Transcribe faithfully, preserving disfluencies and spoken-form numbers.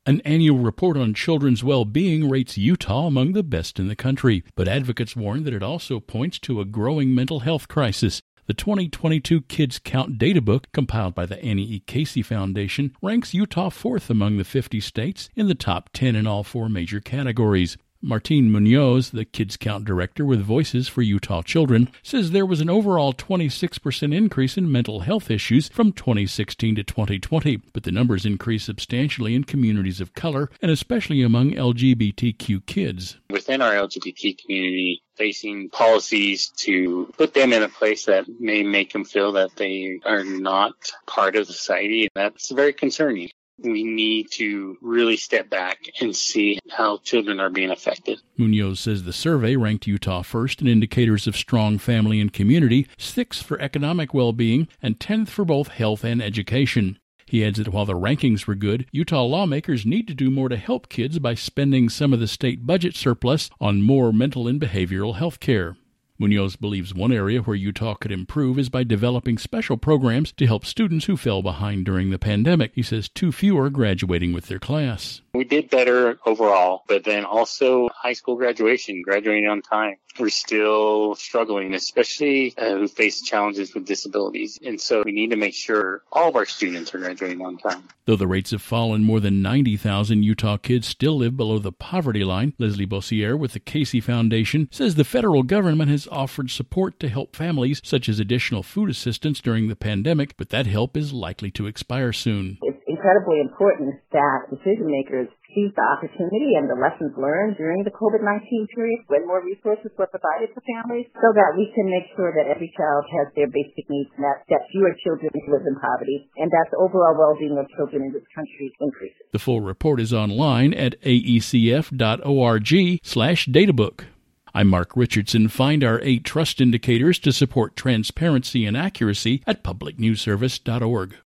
An annual report on children's well-being rates Utah among the best in the country, but advocates warn that it also points to a growing mental health crisis. The twenty twenty-two Kids Count Databook, compiled by the Annie E. Casey Foundation, ranks Utah fourth among the fifty states in the top ten in all four major categories. Martine Munoz, the Kids Count director with Voices for Utah Children, says there was an overall twenty-six percent increase in mental health issues from twenty sixteen to twenty twenty, but the numbers increased substantially in communities of color and especially among L G B T Q kids. Within our L G B T community, facing policies to put them in a place that may make them feel that they are not part of society, that's very concerning. We need to really step back and see how children are being affected. Munoz says the survey ranked Utah first in indicators of strong family and community, sixth for economic well-being, and tenth for both health and education. He adds that while the rankings were good, Utah lawmakers need to do more to help kids by spending some of the state budget surplus on more mental and behavioral health care. Munoz believes one area where Utah could improve is by developing special programs to help students who fell behind during the pandemic. He says too few are graduating with their class. We did better overall, but then also high school graduation, graduating on time. We're still struggling, especially uh, who face challenges with disabilities. And so we need to make sure all of our students are graduating on time. Though the rates have fallen, more than ninety thousand Utah kids still live below the poverty line. Leslie Bossier with the Casey Foundation says the federal government has offered support to help families, such as additional food assistance during the pandemic, but that help is likely to expire soon. It's incredibly important that decision makers seize the opportunity and the lessons learned during the covid nineteen period when more resources were provided to families so that we can make sure that every child has their basic needs met, that fewer children live in poverty, and that the overall well-being of children in this country increases. The full report is online at aecf dot org slash databook. I'm Mark Richardson. Find our eight trust indicators to support transparency and accuracy at public news service dot org.